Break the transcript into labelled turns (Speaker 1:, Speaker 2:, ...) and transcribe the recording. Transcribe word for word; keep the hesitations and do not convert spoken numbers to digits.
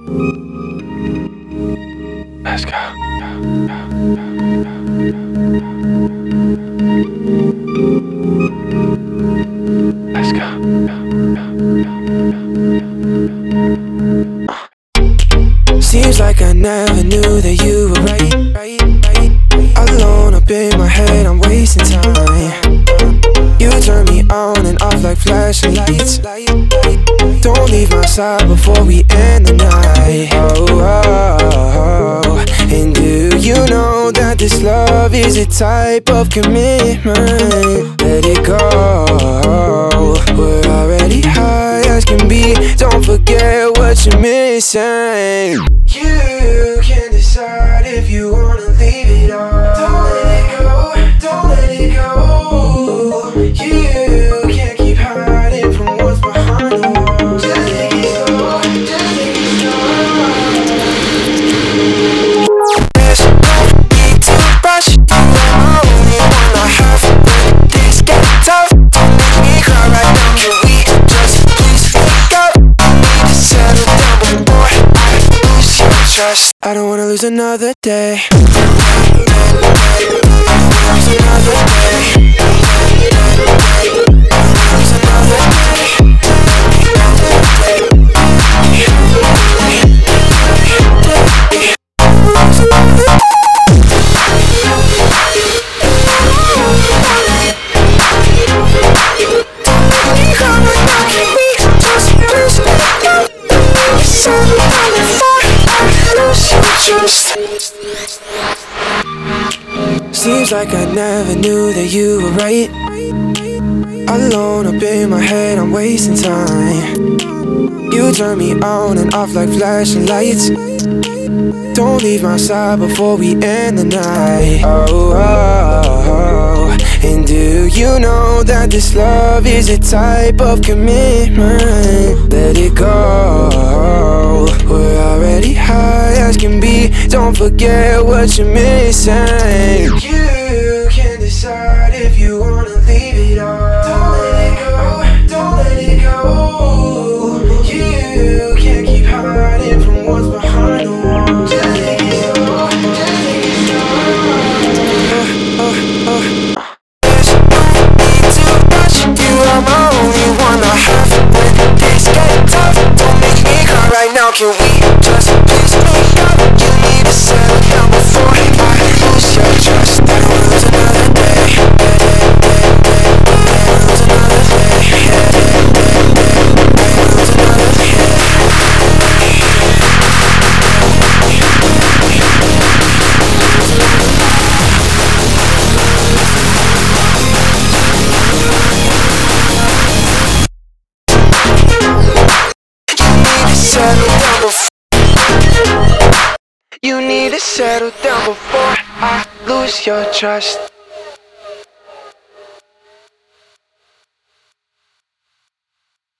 Speaker 1: Let's go. Let's go. Seems like I never knew that you were right, right, right. Alone up in my head, I'm wasting time. You turn me on and off like flashing lights. Don't leave my side before we end the night. Oh, oh, oh. And do you know that this love is a type of commitment? Let it go. We're already high as can be. Don't forget what you're missing. You can decide if you wanna leave it all. Don't let it go, don't let it go. You can't keep hiding from what's behind the wall. Just take it slow, just take it slow. There's no need to rush. You are my only one I have. When things get tough, don't make me cry right now. Can we just please wake up? I need to settle down before I lose your trust. I don't wanna lose another day. Lose another day. Lose another day. Seems like I never knew that you were right. Alone up in my head, I'm wasting time. You turn me on and off like flashing lights. Don't leave my side before we end the night. Oh, oh, oh. And do you know that this love is a type of commitment? Let it go. We're already high as can be. Don't forget what you're missing. You can decide if you wanna leave it all. Don't let it go, don't let it go. You can't keep hiding from what's behind the wall. Just take it slow, just take it slow. Uh, uh, uh. There's no need to rush. You are my only one I have. When things get tough, don't make me cry right now. Can we just please make up? You need to settle down before I lose your trust. I don't wanna lose another day. Lose another day. Lose another day. Settle down before you need to settle down before I lose your trust.